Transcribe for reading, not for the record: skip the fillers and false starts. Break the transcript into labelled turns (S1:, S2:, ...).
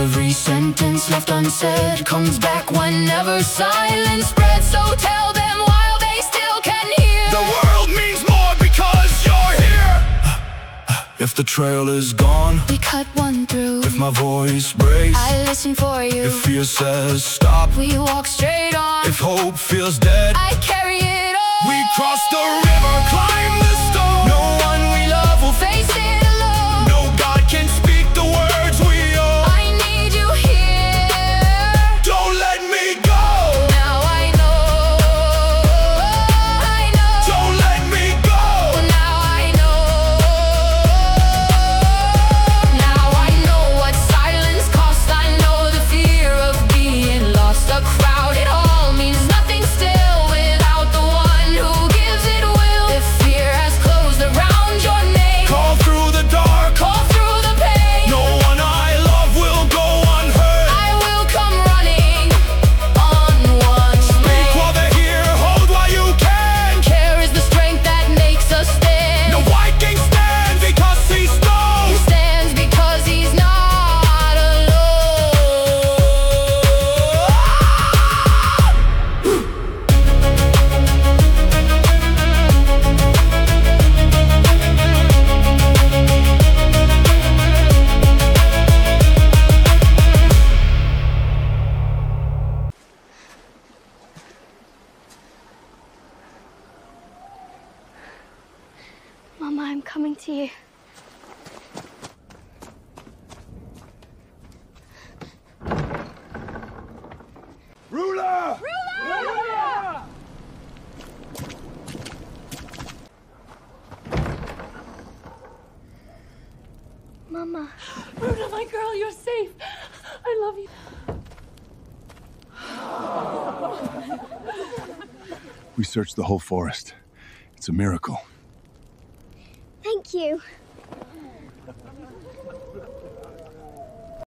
S1: Every sentence left unsaid comes back whenever silence spreads. So tell them while they still can hear.
S2: The world means more because you're here. If the trail is gone,
S1: we cut one through.
S2: if my voice breaks,
S1: I listen for you.
S2: if fear says stop,
S1: we walk straight on.
S2: if hope feels dead,
S1: I carry it on.
S2: we cross the river, climb the stone. No one we love will
S1: face it alone.
S2: No God can speak the words we owe.
S1: I need you here.
S2: Don't let me go.
S1: Now I know. I know.
S2: Don't let me go.
S1: Now I know. Now I know what silence costs. I know the fear of being lost. A crowd, it all means nothing still without the one who gives it will. If fear has closed around your name,
S2: Call through the dark,
S1: call through the pain.
S2: no one I love will go unheard.
S1: I will come running on one
S2: Speak
S1: leg.
S2: while they're here, hold while you can.
S1: Care is the strength that makes us stand.
S2: No Viking stands because he's
S1: He
S2: strong.
S1: stands because he's not alone. Mama, I'm coming to you.
S2: Ruler!
S1: Mama.
S3: Runa, my girl, you're safe. I love you.
S4: We searched the whole forest. It's a miracle.
S5: Thank you.